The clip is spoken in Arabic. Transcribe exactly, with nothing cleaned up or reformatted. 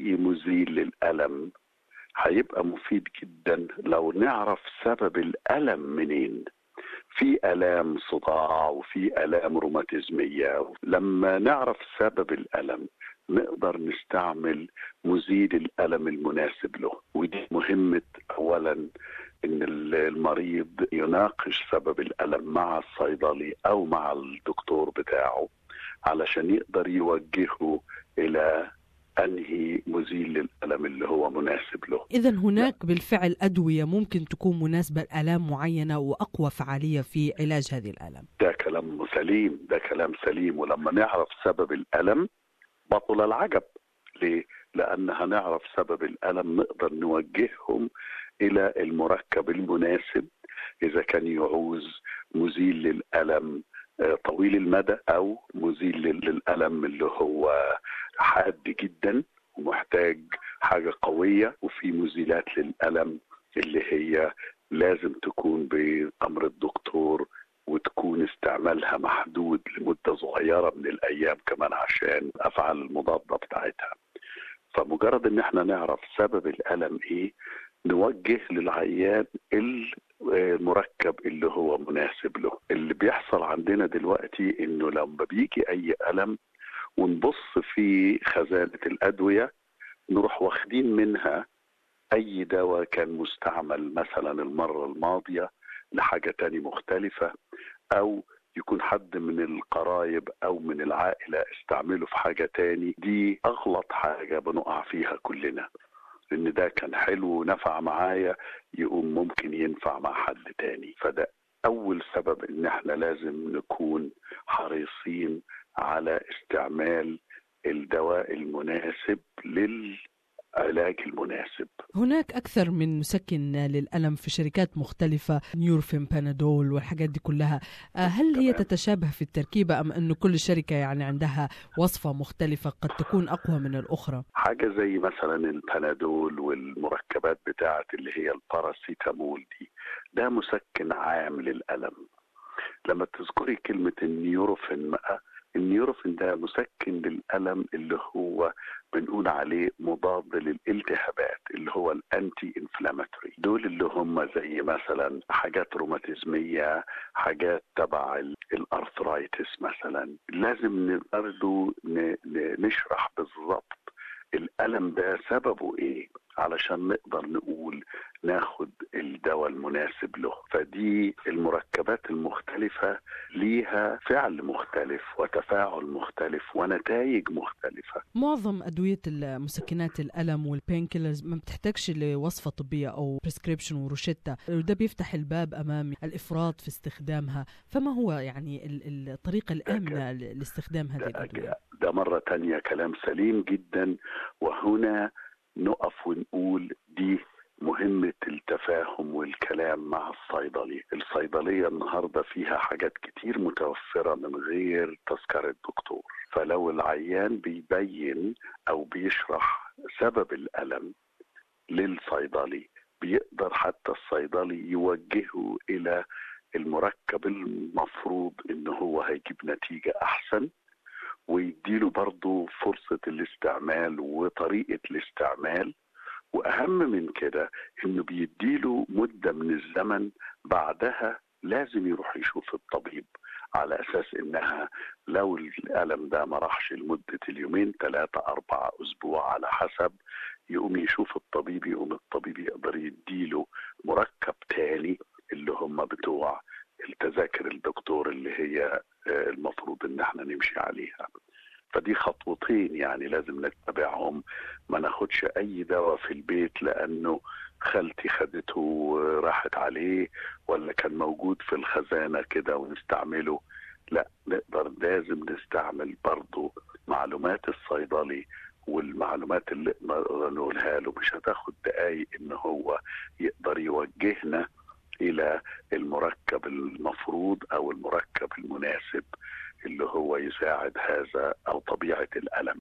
أي مزيل للألم هيبقى مفيد جدا لو نعرف سبب الألم منين. في آلام صداع وفي آلام روماتيزمية، لما نعرف سبب الألم نقدر نستعمل مزيل الألم المناسب له. ودي مهمة أولا إن المريض يناقش سبب الألم مع الصيدلي أو مع الدكتور بتاعه علشان يقدر يوجهه إلى أنهي مزيل للألم اللي هو مناسب له. إذن هناك بالفعل أدوية ممكن تكون مناسبة لآلام معينة وأقوى فعالية في علاج هذه الآلام. ده كلام سليم، ده كلام سليم. ولما نعرف سبب الألم بطل العجب. ليه؟ لأن هنعرف سبب الألم نقدر نوجههم إلى المركب المناسب، إذا كان يعوز مزيل للألم طويل المدى أو مزيل للألم اللي هو حاد جدا ومحتاج حاجة قوية، وفي مزيلات للألم اللي هي لازم تكون بأمر الدكتور وتكون استعمالها محدود لمدة صغيرة من الأيام كمان عشان أفعال المضادة بتاعتها. فمجرد ان احنا نعرف سبب الألم ايه نوجه للعيان المركب اللي هو مناسب له. اللي بيحصل عندنا دلوقتي انه لما بيجي اي ألم ونبص في خزانة الأدوية نروح واخدين منها اي دواء كان مستعمل مثلا المرة الماضية لحاجة تاني مختلفة، او يكون حد من القرايب او من العائلة استعمله في حاجة تاني. دي اغلط حاجة بنقع فيها كلنا، ان ده كان حلو ونفع معايا يقوم ممكن ينفع مع حد تاني. فده اول سبب ان احنا لازم نكون حريصين على استعمال الدواء المناسب للعلاج المناسب. هناك أكثر من مسكن للألم في شركات مختلفة، نيورفين، بانادول والحاجات دي كلها. هل هي تتشابه في التركيبة أم أن كل شركة يعني عندها وصفة مختلفة قد تكون أقوى من الأخرى؟ حاجة زي مثلا البانادول والمركبات بتاعة اللي هي الباراسيتامول دي، ده مسكن عام للألم. لما تذكري كلمة النيوروفين بقى، النيوروفين ده مسكن للألم اللي هو بنقول عليه مضاد للالتهابات، اللي هو الانتي انفلاماتوري. دول اللي هم زي مثلا حاجات روماتيزمية، حاجات تبع الارثرايتس مثلا. لازم برضو نشرح بالضبط الألم ده سببه ايه علشان نقدر نقول ناخد الدواء المناسب له. فدي المركبات المختلفة ليها فعل مختلف وتفاعل مختلف ونتائج مختلفة. معظم أدوية المسكنات الألم والبينكيلرز ما بتحتاجش لوصفة طبية أو بريسكريبشن وروشتة، وده بيفتح الباب أمام الإفراط في استخدامها. فما هو يعني الطريقة الآمنة لاستخدام هذه الأدوية؟ ده مرة تانية كلام سليم جدا، وهنا نقف ونقول دي مهمة التفاهم والكلام مع الصيدلي. الصيدلية النهاردة فيها حاجات كتير متوفرة من غير تذكرة دكتور، فلو العيان بيبين أو بيشرح سبب الألم للصيدلي بيقدر حتى الصيدلي يوجهه إلى المركب المفروض إنه هو هيجيب نتيجة أحسن، ويديله برضو فرصة الاستعمال وطريقة الاستعمال. وأهم من كده إنه بيديله مدة من الزمن بعدها لازم يروح يشوف الطبيب، على أساس إنها لو الألم ده ما راحش لمدة اليومين ثلاثة أربعة أسبوع على حسب، يقوم يشوف الطبيب، يقوم الطبيب يقدر يديله مركب تاني اللي هم بتوع التذاكر الدكتور اللي هي المفروض إن احنا نمشي عليها. فدي خطوتين يعني لازم نتبعهم. ما ناخدش اي دواء في البيت لانه خالتي خدته وراحت عليه ولا كان موجود في الخزانة كده ونستعمله. لا، نقدر لازم نستعمل برضو معلومات الصيدلي والمعلومات اللي نقولها له. مش هتاخد دقايق ان هو يقدر يوجهنا الى المركب المفروض او المركب المناسب اللي هو يساعد هذا أو طبيعة الألم.